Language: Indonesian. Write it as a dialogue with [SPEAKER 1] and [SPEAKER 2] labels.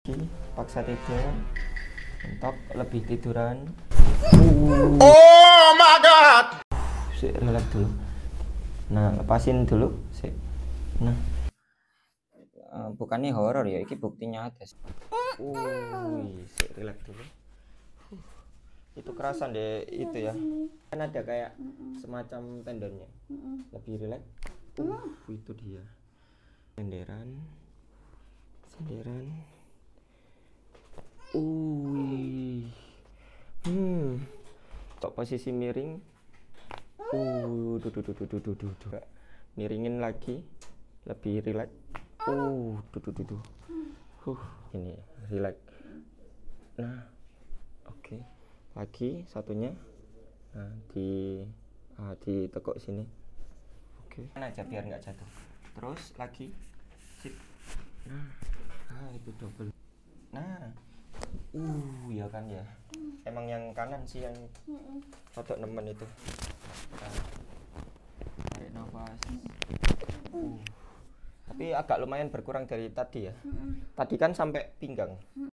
[SPEAKER 1] Paksa tidur, mentok lebih tiduran.
[SPEAKER 2] Oh my god.
[SPEAKER 1] Sik, relax dulu. Nah, lepasin dulu. Sik. Nah, bukannya horor ya, ini bukti nyata. Sik, relax dulu. Itu kerasan deh itu ya. Kan ada kayak semacam tendonnya. Lebih relax. Itu dia. Senderan. Tok posisi miring. Miringin lagi, lebih relax. Ini relax. Nah, oke. Lagi satunya. Nah, ditekuk sini. Oke. Kan aja biar nggak jatuh. Terus lagi. Sip. Nah, itu double. Nah, ya kan ya. Emang yang kanan sih yang rodok nemen itu. Nah, tarik nafas. Tapi agak lumayan berkurang dari tadi ya. Tadi kan sampai pinggang.